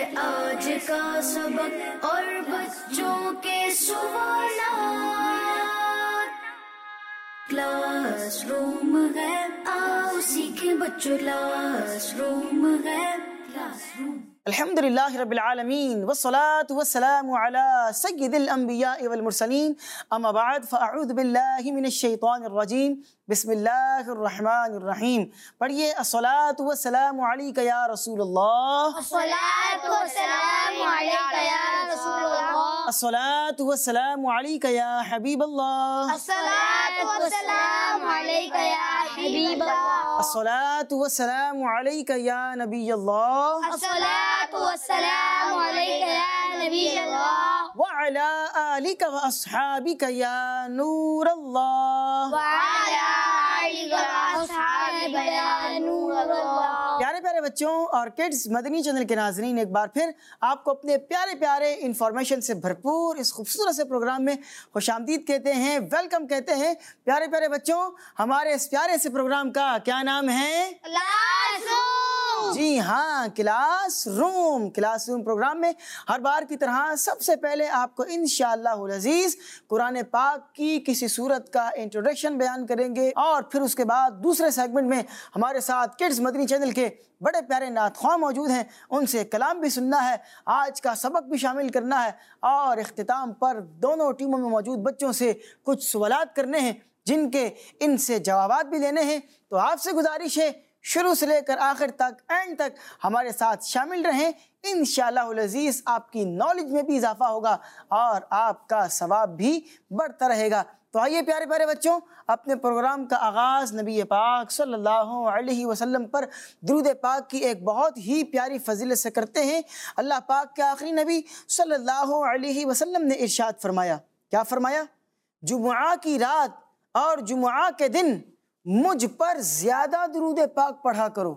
آج کا سبق اور بچوں کے سوالات، کلاس روم ہے، آؤ سیکھیں بچوں، کلاس روم ہے، کلاس روم۔ الحمدللہ رب العالمین والصلاة والسلام على سید الانبیاء والمرسلین، اما بعد فاعوذ باللہ من الشیطان الرجیم، بسم اللہ الرحمن الرحیم۔ پڑھیے الصلاة والسلام علیک یا رسول اللہ، الصلاۃ والسلام علیک یا رسول اللہ، الصلاة والسلام علیک یا حبیب اللہ، الصلاۃ والسلام علیک یا حبیب اللہ، الصلاة والسلام علیک یا نبی اللہ، الصلاۃ والسلام علیک یا نبی اللہ، وعلی آلک واصحابک یا نور اللہ۔ وعلی آلک واصحابک یا نور اللہ۔ پیارے پیارے بچوں اور کڈز مدنی چینل کے ناظرین، ایک بار پھر آپ کو اپنے پیارے پیارے انفارمیشن سے بھرپور اس خوبصورت سے پروگرام میں خوش آمدید کہتے ہیں، ویلکم کہتے ہیں۔ پیارے پیارے بچوں، ہمارے اس پیارے سے پروگرام کا کیا نام ہے؟ Class room. جی ہاں، کلاس روم پروگرام میں ہر بار کی طرح سب سے پہلے آپ کو انشاءاللہ العزیز قرآن پاک کی کسی سورت کا انٹروڈکشن بیان کریں گے، اور پھر اس کے بعد دوسرے سیگمنٹ میں ہمارے ساتھ کڈز مدنی چینل کے بڑے پیارے نعت خواں موجود ہیں، ان سے کلام بھی سننا ہے، آج کا سبق بھی شامل کرنا ہے، اور اختتام پر دونوں ٹیموں میں موجود بچوں سے کچھ سوالات کرنے ہیں جن کے ان سے جوابات بھی لینے ہیں۔ تو آپ سے گزارش ہے شروع سے لے کر آخر تک، اینڈ تک ہمارے ساتھ شامل رہیں، انشاءاللہ العزیز آپ کی نالج میں بھی اضافہ ہوگا اور آپ کا ثواب بھی بڑھتا رہے گا۔ تو آئیے پیارے پیارے بچوں، اپنے پروگرام کا آغاز نبی پاک صلی اللہ علیہ وسلم پر درود پاک کی ایک بہت ہی پیاری فضیلت سے کرتے ہیں۔ اللہ پاک کے آخری نبی صلی اللہ علیہ وسلم نے ارشاد فرمایا، کیا فرمایا؟ جمعہ کی رات اور جمعہ کے دن مجھ پر زیادہ درود پاک پڑھا کرو،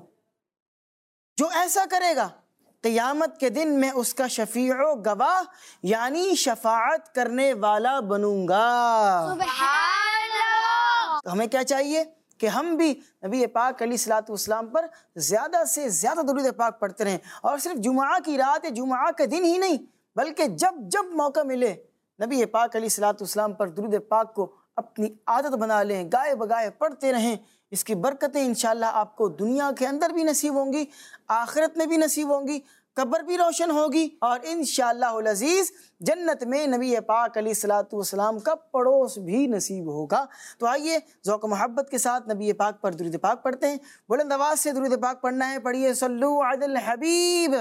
جو ایسا کرے گا قیامت کے دن میں اس کا شفیع و گواہ یعنی شفاعت کرنے والا بنوں گا۔ سبحان اللہ۔ تو ہمیں کیا چاہیے کہ ہم بھی نبی پاک علیہ الصلوۃ والسلام پر زیادہ سے زیادہ درود پاک پڑھتے رہیں، اور صرف جمعہ کی رات یا جمعہ کے دن ہی نہیں بلکہ جب جب موقع ملے نبی پاک علیہ الصلوۃ والسلام پر درود پاک کو اپنی عادت بنا لیں، گائے بگائے پڑھتے رہیں۔ اس کی برکتیں انشاءاللہ آپ کو دنیا کے اندر بھی نصیب ہوں گی، آخرت میں بھی نصیب ہوں گی، قبر بھی روشن ہوگی، اور انشاءاللہ العزیز جنت میں نبی پاک علیہ الصلوۃ والسلام کا پڑوس بھی نصیب ہوگا۔ تو آئیے ذوق و محبت کے ساتھ نبی پاک پر درود پاک پڑھتے ہیں۔ بلند آواز سے درود پاک پڑھنا ہے، پڑھیے صلو علی الحبیب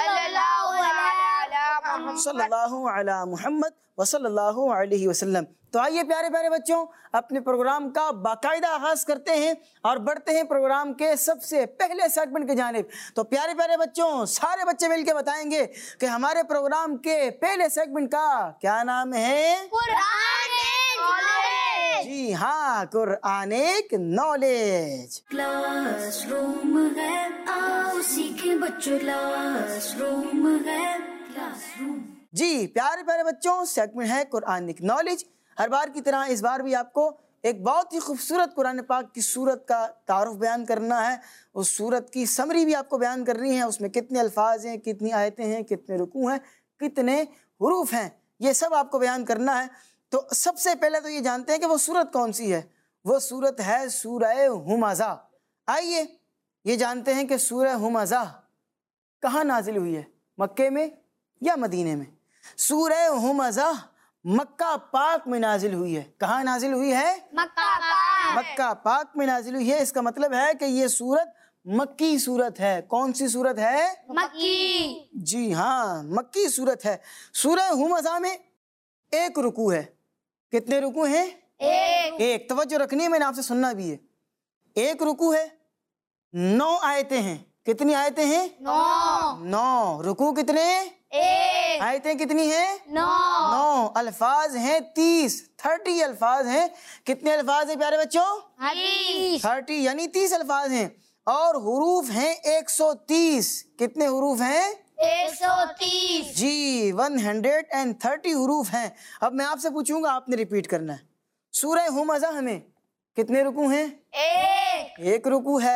صلی اللہ علی محمد وصلی اللہ علیہ وسلم۔ تو آئیے پیارے پیارے بچوں، اپنے پروگرام کا باقاعدہ آغاز کرتے ہیں اور بڑھتے ہیں پروگرام کے سب سے پہلے سیگمنٹ کی جانب۔ تو پیارے پیارے بچوں، سارے بچے مل کے بتائیں گے کہ ہمارے پروگرام کے پہلے سیگمنٹ کا کیا نام ہے؟ Quranic knowledge. جی ہاں، قرآنک نالج۔ کلاس روم ہے، آؤ سیکھیں بچوں، کلاس روم ہے، کلاس روم۔ جی پیارے پیارے بچوں، سیگمنٹ ہے قرآنک نالج۔ ہر بار کی طرح اس بار بھی آپ کو ایک بہت ہی خوبصورت قرآن پاک کی سورت کا تعارف بیان کرنا ہے، اس سورت کی سمری بھی آپ کو بیان کرنی ہے، اس میں کتنے الفاظ ہیں، کتنی آیتیں ہیں، کتنے رکوع ہیں، کتنے حروف ہیں، یہ سب آپ کو بیان کرنا ہے۔ تو سب سے پہلے تو یہ جانتے ہیں کہ وہ سورت کون سی ہے؟ وہ سورت ہے سورہ ہمزہ۔ آئیے یہ جانتے ہیں کہ سورہ ہمزہ کہاں نازل ہوئی ہے، مکے میں یا مدینے میں؟ سورہ ہمزہ مکہ پاک میں نازل ہوئی ہے۔ کہاں نازل ہوئی ہے؟ مکہ پاک۔ مکہ پاک میں نازل ہوئی ہے۔ اس کا مطلب ہے کہ یہ سورت مکی سورت ہے۔ کون سی سورت ہے؟ مکی۔ جی ہاں، مکی سورت ہے۔ سورہ ہمزہ میں ایک رکوع ہے۔ کتنے رکوع ہیں؟ ایک۔ توجہ رکھنی ہے، میں نے آپ سے سننا بھی ہے۔ ایک رکوع ہے، 9 آیتیں ہیں۔ کتنی آیتیں ہیں؟ 9۔ رکوع کتنے؟ آیتیں کتنی ہیں؟ 9۔ الفاظ ہیں 30 الفاظ ہیں۔ کتنے الفاظ ہیں پیارے بچوں؟ 30 یعنی 30 الفاظ ہیں، اور حروف ہیں 130۔ کتنے حروف ہیں؟ 130۔ جی 130 حروف ہیں۔ اب میں آپ سے پوچھوں گا، آپ نے ریپیٹ کرنا ہے۔ سورہ ہمزہ میں کتنے رکوع ہیں؟ ایک رکوع ہے۔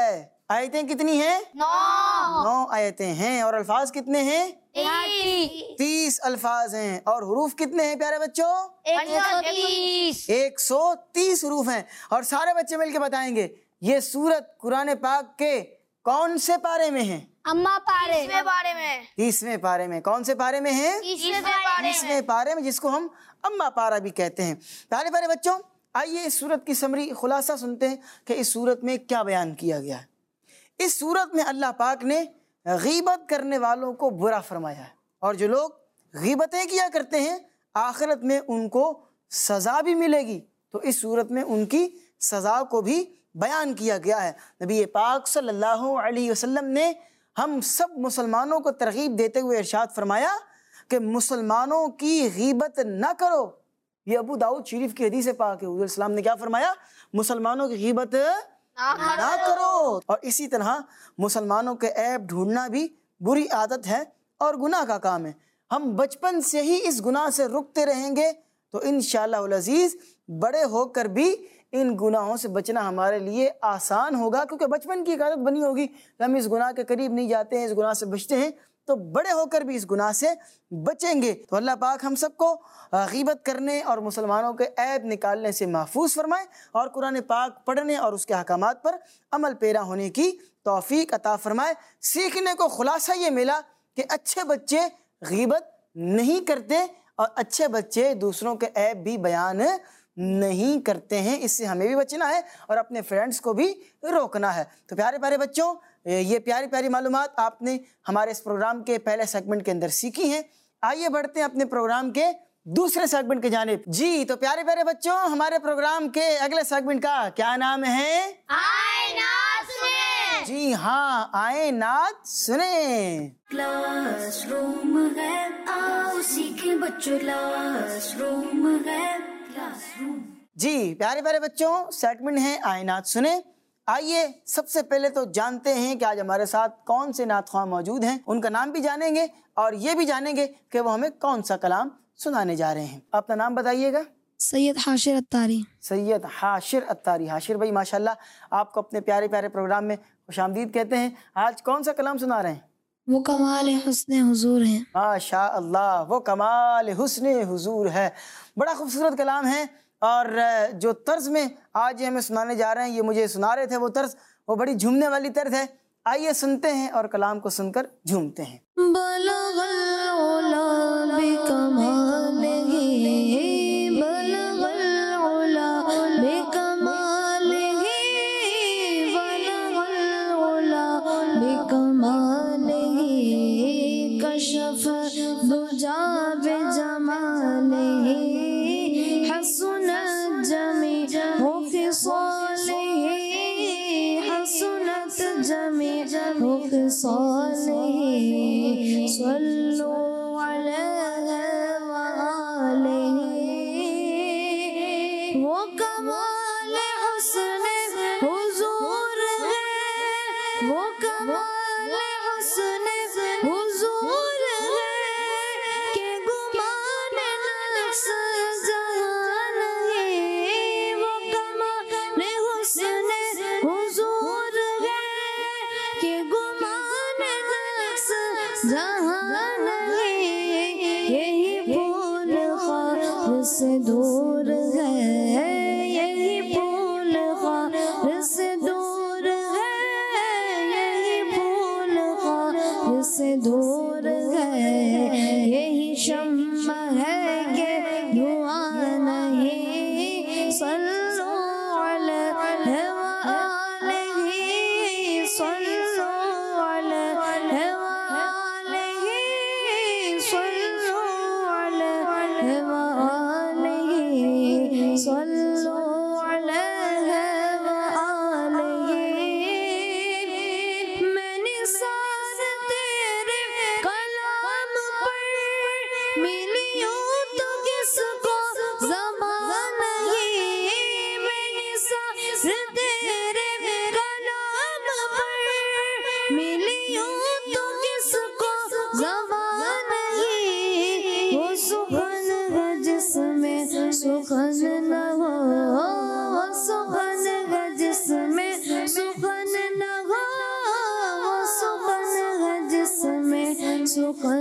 आयतें कितनी हैं? 9 आयतें हैं। और अल्फाज कितने हैं? 30 अल्फाज हैं। और हुरूफ कितने हैं प्यारे बच्चों? 130 हुरूफ हैं। और सारे बच्चे मिलके बताएंगे ये सूरत कुरान पाक के कौन से पारे में है? अम्मा पारे 30वें पारे में। कौन से पारे में है? 30वें पारे में, जिसको हम अम्मा पारा भी कहते हैं। प्यारे प्यारे बच्चों, आइए इस सूरत की समरी खुलासा सुनते हैं कि इस सूरत में क्या बयान किया गया है। इस सूरत में अल्लाह पाक ने गीबत करने वालों को बुरा फरमाया है, और जो लोग गीबतें किया करते हैं आखिरत में उनको सज़ा भी मिलेगी। तो इस सूरत में उनकी सज़ा को भी बयान किया गया है। नबी पाक सल्लल्लाहु अलैहि वसल्लम ने हम सब मुसलमानों को तरगीब देते हुए इरशाद फरमाया कि मुसलमानों की गीबत न करो। ये अबू दाऊद शरीफ की हदीस पाक है। हुज़ूर सल्लल्लाहु अलैहि वसल्लम ने क्या फरमाया? मुसलमानों की गीबत ना करो। और इसी तरह मुसलमानों के ऐब ढूंढना भी बुरी आदत है और गुनाह का काम है। हम बचपन से ही इस गुनाह से रुकते रहेंगे तो इंशाअल्लाह अज़ीज़ बड़े होकर भी इन गुनाहों से बचना हमारे लिए आसान होगा, क्योंकि बचपन की एक आदत बनी होगी कि हम इस गुनाह के करीब नहीं जाते हैं, इस गुनाह से बचते हैं, तो बड़े होकर भी इस गुनाह से बचेंगे। तो अल्लाह पाक हम सबको गीबत करने और मुसलमानों के ऐब निकालने से महफूज फरमाए और कुरान पाक पढ़ने और उसके अहकामात पर अमल पेरा होने की तौफीक अता फरमाए। सीखने को खुलासा ये मिला कि अच्छे बच्चे गीबत नहीं करते और अच्छे बच्चे दूसरों के ऐब भी बयान नहीं करते हैं। इससे हमें भी बचना है और अपने फ्रेंड्स को भी रोकना है। तो प्यारे प्यारे बच्चों, ये प्यारी प्यारी मालूमात आपने हमारे इस प्रोग्राम के पहले सेगमेंट के अंदर सीखी हैं। आइए बढ़ते हैं अपने प्रोग्राम के दूसरे सेगमेंट की जानिब। जी तो प्यारे प्यारे बच्चों, हमारे प्रोग्राम के अगले सेगमेंट का क्या नाम है? आए नात सुने। जी हाँ, आए नात सुने। क्लासरूम है, आओ सीखे बच्चों, क्लासरूम है, क्लासरूम। जी प्यारे प्यारे बच्चों, सेगमेंट है आए नात सुने। आइए सबसे पहले तो जानते हैं कि आज हमारे साथ कौन से नात ख्वां मौजूद हैं। उनका नाम भी जानेंगे और ये भी जानेंगे कि वो हमें कौन सा कलाम सुनाने जा रहे हैं। अपना नाम बताइएगा। सैयद हाशिर अत्तारी। सैयद हाशिर अत्तारी। हाशिर भाई माशाल्लाह आपको अपने प्यारे प्यारे प्रोग्राम में खुशामदीद कहते हैं। आज कौन सा कलाम सुना रहे हैं? वो कमाल हुस्न हुजूर हैं। माशा अल्लाह, वो कमाल हुस्न हुजूर है। बड़ा खूबसूरत कलाम है और जो तर्ज में आज हमें सुनाने जा रहे हैं, ये मुझे सुना रहे थे, वो तर्ज वो बड़ी झूमने वाली तर्ज है। आइए सुनते हैं और कलाम को सुनकर झूमते हैं।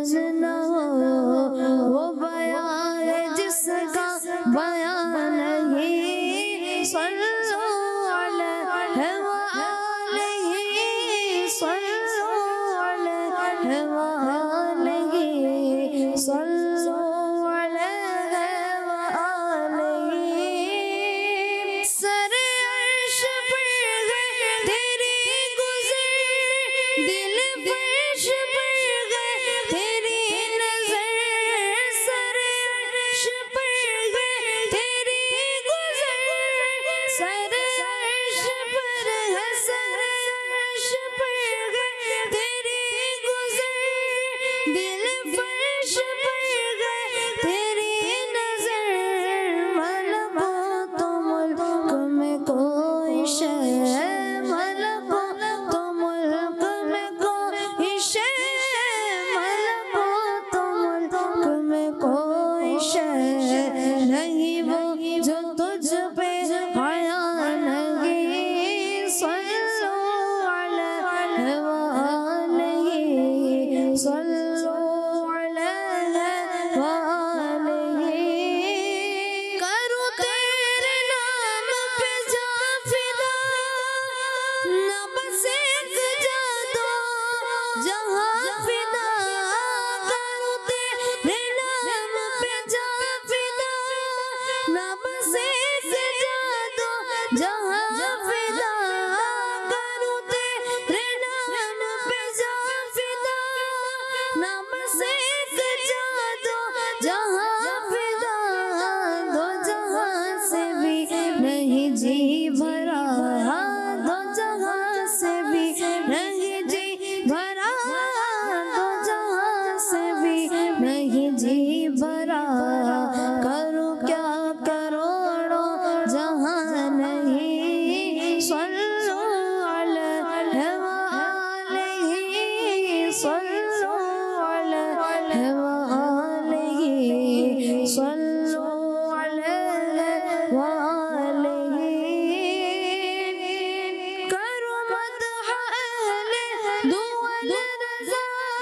لفظ نہ ہو وہ بیان ہے جس کا بیان نہیں صلو علیہ وآلہ صلو علیہ وآلہ صلو علیہ وآلہ سر عرش پر گئے تیری گزر دل فرش پر گئے تیری نظر سر عرش پر گئے تیری گزر سر عرش پر ہے سر عرش پر گئے تیری گزر دل فرش پر گئے تیری نظر ملکوت ملک میں کوئی شے ملکوت ملک میں کوئی شے ملکوت ملک میں کوئی شے نہیں وہ جو تجھ پہ حیا نہیں صلو علیہ وآلہ صلو علیہ وآلہ کروں تیرے نام پہ جا فدا نہ بس ایک جادو جہاں فدا کروں تیرے نام پہ جا فدا نہ بس ایک جادو جہاں فدا کروں تیرے نام پہ جا فدا نہ بس ایک جادو جہاں فدا دو جہاں سے بھی نہیں جی بھرا دو جہاں سے بھی نہیں جی بھرا دو جہاں سے بھی نہیں جی بھرا کروں کیا کروڑوں جہاں نہیں صلو علیہ وآلہ صلو علیہ وآلہ صلو علیہ وآلہ کرو مدح اہل دول رضا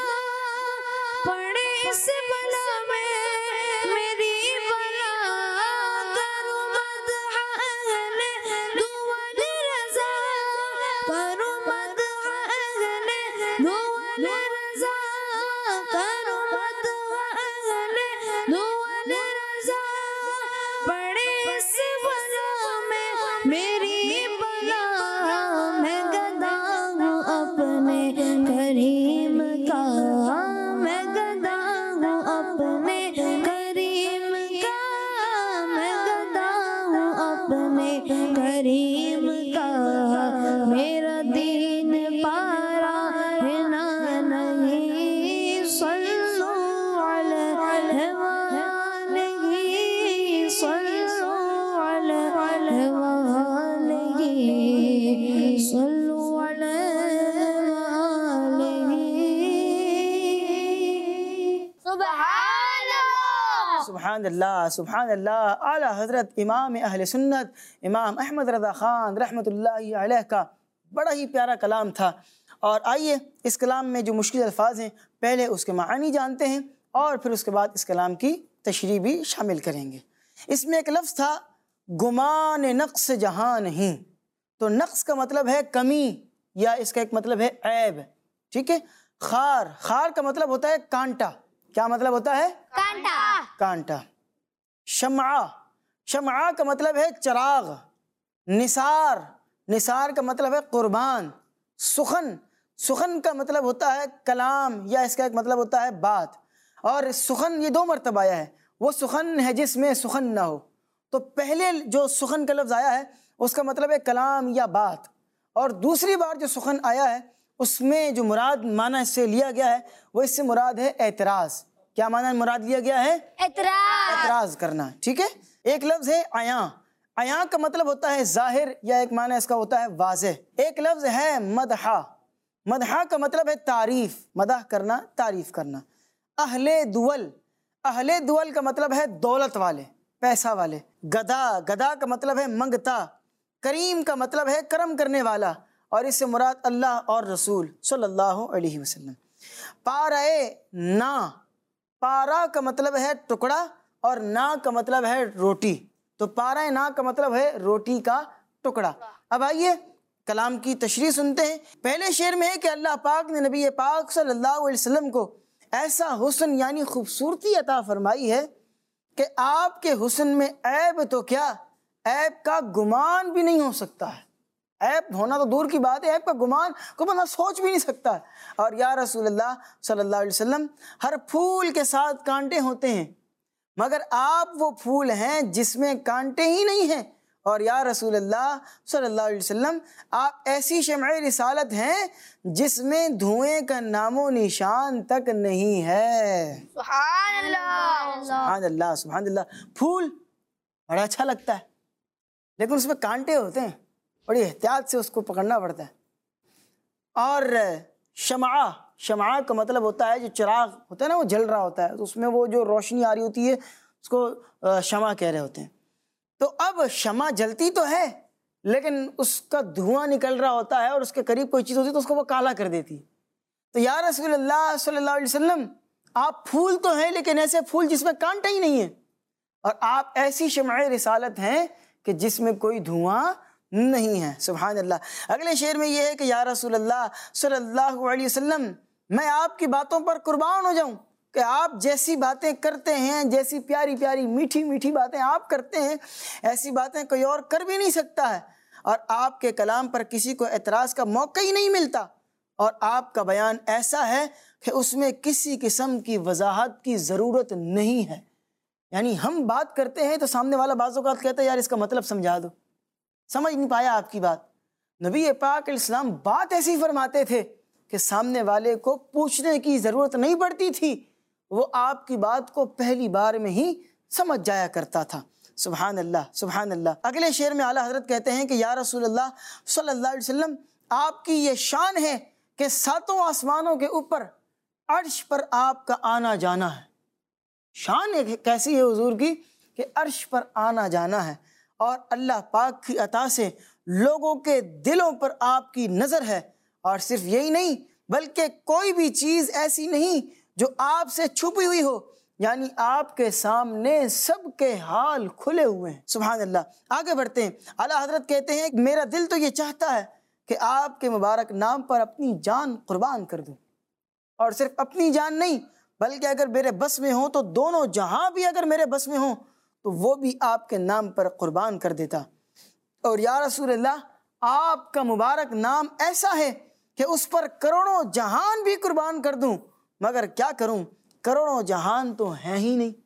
پڑے اس بلا میں میری بلا کرو مدح اہل دول رضا کرو مدح اہل دول رضا کرو مدح اہل دول رضا پڑے اس بلا میں میری بلا میں گدا ہوں اپنے کریم کا میں گدا ہوں اپنے کریم کا میں گدا ہوں اپنے کریم کا میرا دین پارا ہے نہ نہیں صلو علیہ وآلہ صلو علیہ وآلہ صلو علیہ وآلہ سبحان اللہ سبحان اللہ سبحان اللہ اعلیٰ حضرت امام اہل سنت امام احمد رضا خان رحمۃ اللہ علیہ کا بڑا ہی پیارا کلام تھا۔ اور آئیے اس کلام میں جو مشکل الفاظ ہیں پہلے اس کے معنی جانتے ہیں اور پھر اس کے بعد اس کلام کی تشریح بھی شامل کریں گے۔ اس میں ایک لفظ تھا گمان نقص جہاں نہیں، تو نقص کا مطلب ہے کمی یا اس کا ایک مطلب ہے عیب، ٹھیک ہے۔ خار، خار کا مطلب ہوتا ہے کانٹا، کیا مطلب ہوتا ہے؟ کانٹا۔ کانٹا۔ شمعہ، شمعہ کا مطلب ہے چراغ۔ نثار، نثار کا مطلب ہے قربان۔ سخن، سخن کا مطلب ہوتا ہے کلام یا اس کا ایک مطلب ہوتا ہے بات، اور سخن یہ 2 مرتبہ آیا ہے، وہ سخن ہے جس میں سخن نہ ہو، تو پہلے جو سخن کا لفظ آیا ہے اس کا مطلب ہے کلام یا بات، اور دوسری بار جو سخن آیا ہے اس میں جو مراد معنی اس سے لیا گیا ہے وہ اس سے مراد ہے اعتراض۔ کیا معنی مراد لیا گیا ہے؟ اعتراض کرنا، ٹھیک ہے۔ ایک لفظ ہے عیاں، عیاں کا مطلب ہوتا ہے ظاہر یا ایک معنی اس کا ہوتا ہے واضح۔ ایک لفظ ہے مدحہ، مدحہ کا مطلب ہے تعریف، مدح کرنا، تعریف کرنا۔ اہل دول، اہل دول کا مطلب ہے دولت والے، پیسہ والے۔ گدا، گدا کا مطلب ہے منگتا۔ کریم کا مطلب ہے کرم کرنے والا، اور اس سے مراد اللہ اور رسول صلی اللہ علیہ وسلم۔ پارے نا، پارا کا مطلب ہے ٹکڑا اور نا کا مطلب ہے روٹی، تو پارہ نا کا مطلب ہے روٹی کا ٹکڑا۔ اب آئیے کلام کی تشریح سنتے ہیں۔ پہلے شعر میں ہے کہ اللہ پاک نے نبی پاک صلی اللہ علیہ وسلم کو ایسا حسن یعنی خوبصورتی عطا فرمائی ہے کہ آپ کے حسن میں عیب تو کیا، عیب کا گمان بھی نہیں ہو سکتا ہے۔ عیب ہونا تو دور کی بات ہے، عیب کا گمان کو بندہ سوچ بھی نہیں سکتا ہے۔ اور یا رسول اللہ صلی اللہ علیہ وسلم، ہر پھول کے ساتھ کانٹے ہوتے ہیں مگر آپ وہ پھول ہیں جس میں کانٹے ہی نہیں ہیں، اور یا رسول اللہ صلی اللہ علیہ وسلم آپ ایسی شمع رسالت ہیں جس میں دھوئیں کا نام و نشان تک نہیں ہے۔ سبحان اللہ، سبحان اللہ، سبحان اللہ۔ پھول بڑا اچھا لگتا ہے لیکن اس میں کانٹے ہوتے ہیں، بڑی احتیاط سے اس کو پکڑنا پڑتا ہے۔ اور شمع کا مطلب ہوتا ہے جو چراغ ہوتا ہے نا، وہ جل رہا ہوتا ہے، تو اس میں وہ جو روشنی آ رہی ہوتی ہے اس کو شمع کہہ رہے ہوتے ہیں۔ تو اب شمع جلتی تو ہے لیکن اس کا دھواں نکل رہا ہوتا ہے اور اس کے قریب کوئی چیز ہوتی ہے تو اس کو وہ کالا کر دیتی ہے۔ تو یا رسول اللہ صلی اللہ علیہ وسلم آپ پھول تو ہیں لیکن ایسے پھول جس میں کانٹا ہی نہیں ہے، اور آپ ایسی شمع رسالت ہیں کہ جس میں کوئی دھواں نہیں ہے۔ سبحان اللہ۔ اگلے شعر میں یہ ہے کہ یا رسول اللہ صلی اللہ علیہ وسلم میں آپ کی باتوں پر قربان ہو جاؤں کہ آپ جیسی باتیں کرتے ہیں، جیسی پیاری پیاری میٹھی میٹھی باتیں آپ کرتے ہیں، ایسی باتیں کوئی اور کر بھی نہیں سکتا ہے، اور آپ کے کلام پر کسی کو اعتراض کا موقع ہی نہیں ملتا، اور آپ کا بیان ایسا ہے کہ اس میں کسی قسم کی وضاحت کی ضرورت نہیں ہے۔ یعنی ہم بات کرتے ہیں تو سامنے والا بعض اوقات کہتا ہے یار اس کا مطلب سمجھا دو، سمجھ نہیں پایا آپ کی بات۔ نبی پاک علیہ السلام بات ایسی فرماتے تھے کہ سامنے والے کو پوچھنے کی ضرورت نہیں پڑتی تھی، وہ آپ کی بات کو پہلی بار میں ہی سمجھ جایا کرتا تھا۔ سبحان اللہ، سبحان اللہ۔ اگلے شعر میں اعلیٰ حضرت کہتے ہیں کہ یا رسول اللہ صلی اللہ علیہ وسلم آپ کی یہ شان ہے کہ ساتوں آسمانوں کے اوپر عرش پر آپ کا آنا جانا ہے۔ شان کیسی ہے حضور کی کہ عرش پر آنا جانا ہے، اور اللہ پاک کی عطا سے لوگوں کے دلوں پر آپ کی نظر ہے، اور صرف یہی نہیں بلکہ کوئی بھی چیز ایسی نہیں جو آپ سے چھپی ہوئی ہو، یعنی آپ کے سامنے سب کے حال کھلے ہوئے ہیں۔ سبحان اللہ۔ آگے بڑھتے ہیں۔ اعلیٰ حضرت کہتے ہیں کہ میرا دل تو یہ چاہتا ہے کہ آپ کے مبارک نام پر اپنی جان قربان کر دوں، اور صرف اپنی جان نہیں بلکہ اگر میرے بس میں ہوں تو دونوں جہاں بھی اگر میرے بس میں ہوں تو وہ بھی آپ کے نام پر قربان کر دیتا۔ اور یا رسول اللہ آپ کا مبارک نام ایسا ہے کہ اس پر کروڑوں جہان بھی قربان کر دوں، مگر کیا کروں، کروڑوں جہان تو ہیں ہی نہیں،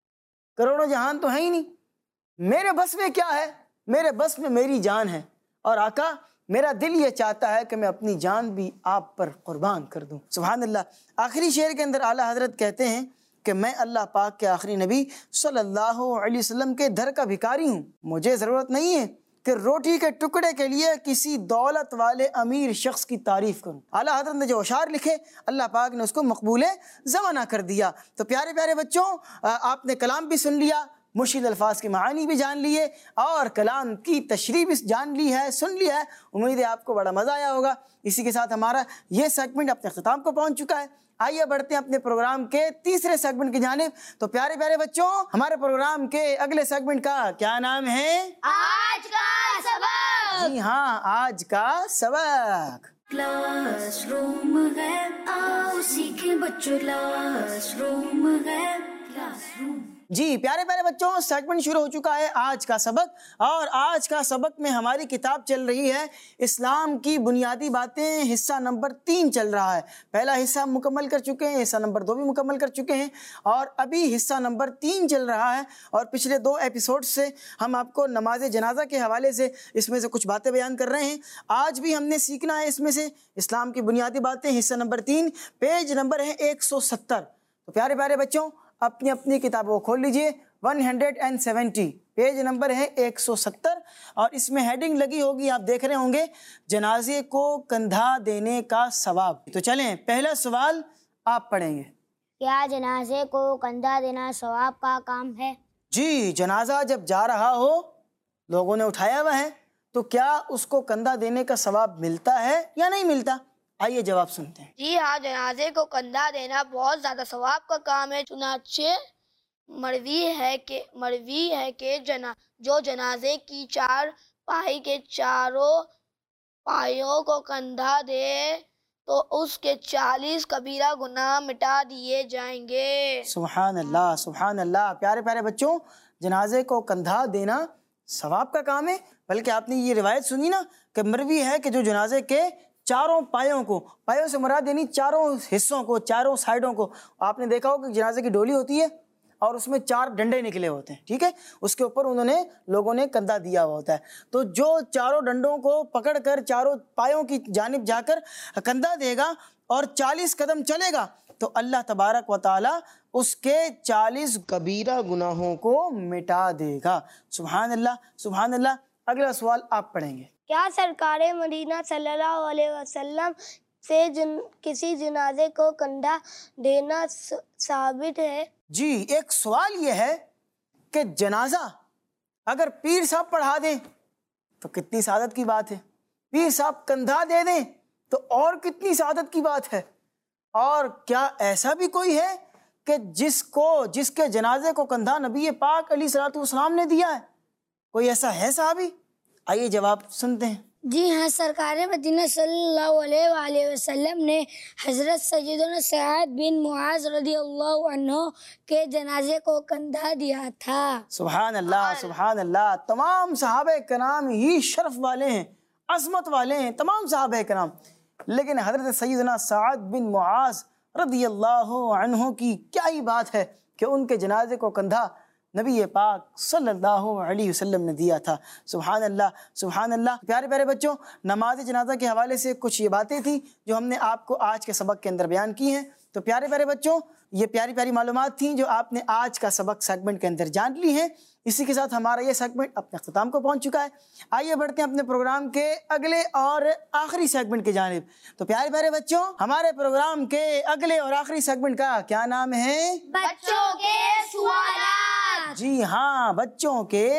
کروڑوں جہان تو ہیں ہی نہیں، میرے بس میں کیا ہے، میرے بس میں میری جان ہے، اور آقا میرا دل یہ چاہتا ہے کہ میں اپنی جان بھی آپ پر قربان کر دوں۔ سبحان اللہ۔ آخری شعر کے اندر اعلیٰ حضرت کہتے ہیں کہ میں اللہ پاک کے آخری نبی صلی اللہ علیہ وسلم کے در کا بھکاری ہوں، مجھے ضرورت نہیں ہے کہ روٹی کے ٹکڑے کے لیے کسی دولت والے امیر شخص کی تعریف کروں۔ اعلیٰ حضرت نے جو اشعار لکھے اللہ پاک نے اس کو مقبول زمانہ کر دیا۔ تو پیارے پیارے بچوں، آپ نے کلام بھی سن لیا، مشکل الفاظ کے معانی بھی جان لیے، اور کلام کی تشریح بھی جان لی ہے، سن لیا ہے۔ امید ہے آپ کو بڑا مزہ آیا ہوگا۔ اسی کے ساتھ ہمارا یہ سیگمنٹ اپنے اختتام کو پہنچ چکا ہے۔ آئیے بڑھتے ہیں اپنے پروگرام کے تیسرے سیگمنٹ کی جانب۔ تو پیارے پیارے بچوں، ہمارے پروگرام کے اگلے سیگمنٹ کا کیا نام ہے؟ آج کا سبق۔ جی ہاں، آج کا سبق۔ کلاس روم ہے، آؤ سیکھیں بچوں، کلاس روم ہے، کلاس روم۔ جی پیارے پیارے بچوں، سیگمنٹ شروع ہو چکا ہے آج کا سبق، اور آج کا سبق میں ہماری کتاب چل رہی ہے اسلام کی بنیادی باتیں، حصہ نمبر 3 چل رہا ہے۔ پہلا حصہ مکمل کر چکے ہیں، حصہ نمبر 2 بھی مکمل کر چکے ہیں، اور ابھی حصہ نمبر 3 چل رہا ہے۔ اور پچھلے 2 ایپیسوڈ سے ہم آپ کو نماز جنازہ کے حوالے سے اس میں سے کچھ باتیں بیان کر رہے ہیں۔ آج بھی ہم نے سیکھنا ہے اس میں سے اسلام کی بنیادی باتیں، حصہ نمبر 3، پیج نمبر ہے 170۔ تو پیارے پیارے بچوں، اپنی اپنی کتابوں کو کھول لیجئے۔ 170 پیج نمبر ہے 170، اور اس میں ہیڈنگ لگی ہوگی، آپ دیکھ رہے ہوں گے، جنازے کو کندھا دینے کا ثواب۔ تو چلیں پہلا سوال آپ پڑھیں گے۔ کیا جنازے کو کندھا دینا ثواب کا کام ہے؟ جی، جنازہ جب جا رہا ہو، لوگوں نے اٹھایا ہوا ہے، تو کیا اس کو کندھا دینے کا ثواب ملتا ہے یا نہیں ملتا؟ آئیے جواب سنتے ہیں۔ جی ہاں، جنازے کو کندھا دینا بہت زیادہ ثواب کا کام ہے، چنانچہ مروی ہے کہ جو جنازے کی چار پائی کے چاروں پائیوں کو کندھا دے تو اس کے 40 کبیرہ گناہ مٹا دیے جائیں گے۔ سبحان اللہ، سبحان اللہ۔ پیارے پیارے بچوں، جنازے کو کندھا دینا ثواب کا کام ہے، بلکہ آپ نے یہ روایت سنی نا کہ مروی ہے کہ جو جنازے کے چاروں پایوں کو، پایوں سے مراد یعنی چاروں حصوں کو، چاروں سائڈوں کو، آپ نے دیکھا ہو کہ جنازے کی ڈولی ہوتی ہے اور اس میں 4 ڈنڈے نکلے ہوتے ہیں، ٹھیک ہے، اس کے اوپر لوگوں نے کندھا دیا ہوا ہوتا ہے، تو جو چاروں ڈنڈوں کو پکڑ کر چاروں پایوں کی جانب جا کر کندھا دے گا اور 40 قدم چلے گا تو اللہ تبارک و تعالی اس کے 40 کبیرہ گناہوں کو مٹا دے گا۔ سبحان اللہ، سبحان اللہ۔ اگلا سوال آپ پڑھیں گے۔ کیا سرکار مدینہ صلی اللہ علیہ وسلم سے کسی جنازے کو کندھا دینا ثابت ہے؟ جی، ایک سوال یہ ہے کہ جنازہ اگر پیر صاحب پڑھا دیں تو کتنی سعادت کی بات ہے، پیر صاحب کندھا دے دیں تو اور کتنی سعادت کی بات ہے۔ اور کیا ایسا بھی کوئی ہے کہ جس کے جنازے کو کندھا نبی پاک علیہ الصلوۃ والسلام نے دیا ہے؟ کوئی ایسا ہے صحابی؟ آئیے جواب سنتے ہیں۔ جی ہاں، سرکار مدینہ صلی اللہ علیہ وآلہ وسلم نے حضرت سیدنا سعد بن معاذ رضی اللہ عنہ کے جنازے کو کندھا دیا تھا۔ سبحان اللہ، سبحان اللہ۔ تمام صحابہ کرام ہی شرف والے ہیں، عظمت والے ہیں، تمام صحابہ کرام، لیکن حضرت سیدنا سعد بن معاذ رضی اللہ عنہ کی کیا ہی بات ہے کہ ان کے جنازے کو کندھا نبی پاک صلی اللہ علیہ وسلم نے دیا تھا۔ سبحان اللہ، سبحان اللہ۔ پیارے پیارے بچوں، نماز جنازہ کے حوالے سے کچھ یہ باتیں تھیں جو ہم نے آپ کو آج کے سبق کے اندر بیان کی ہیں۔ تو پیارے پیارے بچوں، یہ پیاری پیاری معلومات تھیں جو آپ نے آج کا سبق سیگمنٹ کے اندر جان لی ہیں۔ اسی کے ساتھ ہمارا یہ سیگمنٹ اپنے اختتام کو پہنچ چکا ہے۔ آئیے بڑھتے ہیں اپنے پروگرام کے اگلے اور آخری سیگمنٹ کی جانب۔ تو پیارے پیارے بچوں، ہمارے پروگرام کے اگلے اور آخری سیگمنٹ کا کیا نام ہے؟ بچوں کے سوالات۔ جی ہاں، بچوں کے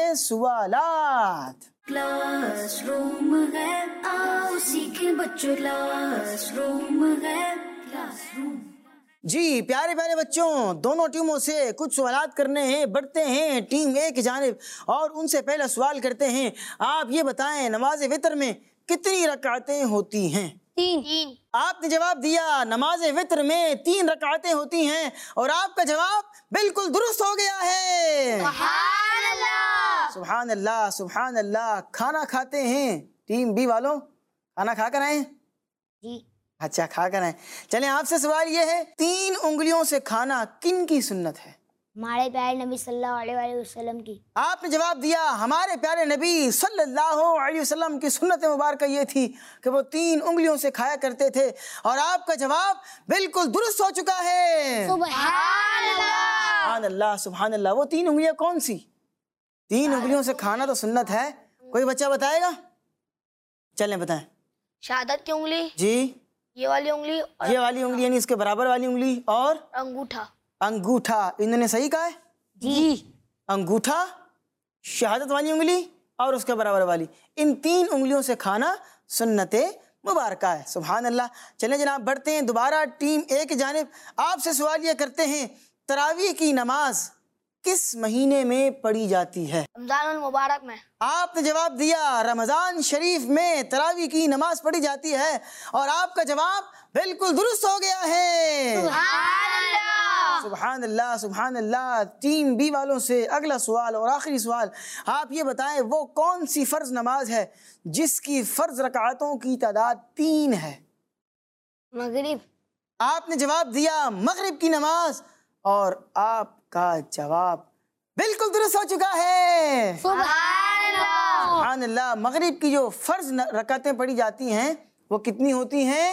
سوالات۔ کلاس روم ہے، آؤ سیکھیں بچوں، کلاس روم ہے، کلاس روم۔ جی پیارے پیارے بچوں، دونوں ٹیموں سے کچھ سوالات کرنے ہیں، بڑھتے ہیں ٹیم اے کی جانب اور ان سے پہلا سوال کرتے ہیں۔ آپ یہ بتائیں، نماز وتر میں کتنی رکعتیں ہوتی ہیں؟ 3۔ آپ نے جواب دیا نماز وتر میں 3 رکعتیں ہوتی ہیں اور آپ کا جواب بالکل درست ہو گیا ہے۔ سبحان اللہ، سبحان اللہ، سبحان اللہ۔ کھانا کھاتے ہیں ٹیم بی والوں؟ کھانا کھا کر آئے؟ جی اچھا، کھا کر آئے۔ چلیں، آپ سے سوال یہ ہے، 3 انگلیوں سے کھانا کن کی سنت ہے؟ ہمارے پیارے نبی صلی اللہ علیہ وسلم کی۔ آپ نے جواب دیا ہمارے پیارے نبی صلی اللہ علیہ وسلم کی سنت مبارکہ یہ تھی کہ وہ 3 انگلیوں سے کھایا کرتے تھے اور آپ کا جواب بالکل درست ہو چکا ہے۔ سبحان اللہ، سبحان اللہ، سبحان اللہ۔ وہ 3 انگلیاں کون سی؟ 3 انگلیوں سے کھانا تو سنت ہے، کوئی بچہ بتائے گا؟ چلیں بتائیں۔ شہادت کی انگلی، جی، یہ والی انگلی اور یہ والی انگلی یعنی اس کے برابر والی انگلی اور انگوٹھا۔ انگوٹھا۔ انہوں نے صحیح کہا ہے؟ جی انگوٹھا، شہادت والی انگلی اور اس کے برابر والی، ان 3 انگلیوں سے کھانا سنت مبارکہ ہے۔ سبحان اللہ۔ چلیں جناب، بڑھتے ہیں دوبارہ ٹیم اے کی جانب۔ آپ سے سوال یہ کرتے ہیں، تراویح کی نماز کس مہینے میں پڑھی جاتی ہے؟ رمضان المبارک میں۔ آپ نے جواب دیا رمضان شریف میں تراویح کی نماز پڑھی جاتی ہے اور آپ کا جواب بالکل درست ہو گیا ہے۔ سبحان اللہ، سبحان اللہ، سبحان اللہ۔ ٹیم بی والوں سے اگلا سوال اور آخری سوال، آپ یہ بتائیں وہ کون سی فرض نماز ہے جس کی فرض رکعتوں کی تعداد 3 ہے؟ مغرب۔ آپ نے جواب دیا مغرب کی نماز اور آپ کا جواب بالکل درست ہو چکا ہے۔ سبحان اللہ، سبحان اللہ۔ مغرب کی جو فرض رکعتیں پڑھی جاتی ہیں وہ کتنی ہوتی ہیں؟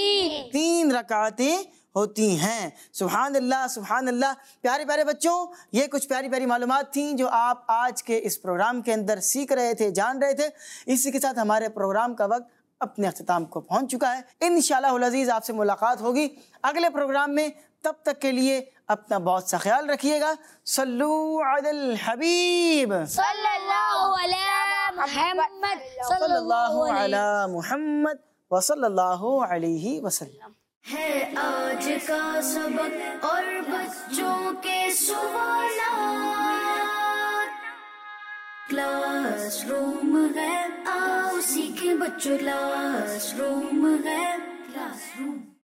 3 رکعتیں ہوتی ہیں۔ سبحان اللہ، سبحان اللہ۔ پیارے پیارے بچوں، یہ کچھ پیاری پیاری معلومات تھیں جو آپ آج کے اس پروگرام کے اندر سیکھ رہے تھے، جان رہے تھے۔ اسی کے ساتھ ہمارے پروگرام کا وقت اپنے اختتام کو پہنچ چکا ہے۔ انشاءاللہ العزیز آپ سے ملاقات ہوگی اگلے پروگرام میں، تب تک کے لیے اپنا بہت سا خیال رکھیے گا۔ صلو علی الحبیب، صلی اللہ علیہ محمد، صلی اللہ علی محمد وصلی اللہ علیہ وسلم۔ ہے آج کا سبق اور بچوں کے سوالات، کلاس روم ہے آؤ سیکھیں بچوں، کلاس روم ہے، کلاس روم۔